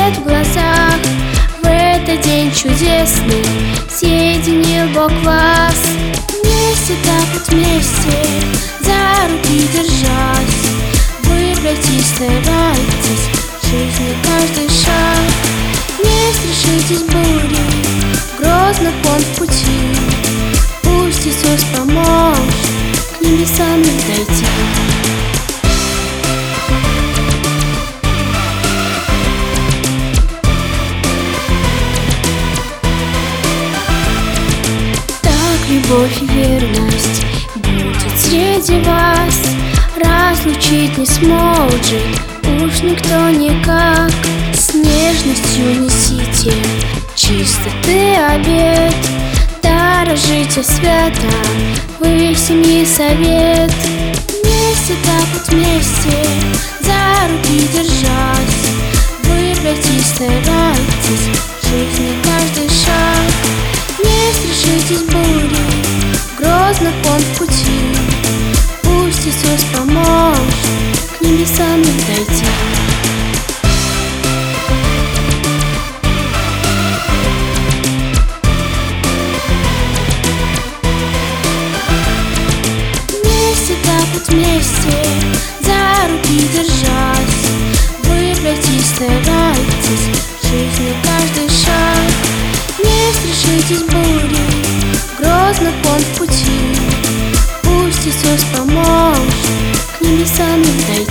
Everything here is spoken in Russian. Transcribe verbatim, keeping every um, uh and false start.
свет в глазах. В этот день чудесный соединил Бог вас. Вместе, так вот вместе, за руки держась, выбрать и старайтесь в жизни каждый шаг. Не страшитесь бури, грозных он в пути. Пусть Иисус поможет к небесам дойти. Так любовь и верность будет среди вас, разлучить не сможет уж никто никак. С нежностью несите чистоты обет, дорожите свято, вы в семье совет. Вместе, так вот вместе, за руки держась, выбрать и старайтесь в жизни каждый шаг. Не страшитесь бури, грозных он в пути. Пусть Иисус поможет к небесам дойти. Вместе, так вот вместе, за руки держась, выбрать и старайтесь в жизни каждый шаг. Не страшитесь бури, грозных он в пути. Пусть Иисус поможет к небесам дойти.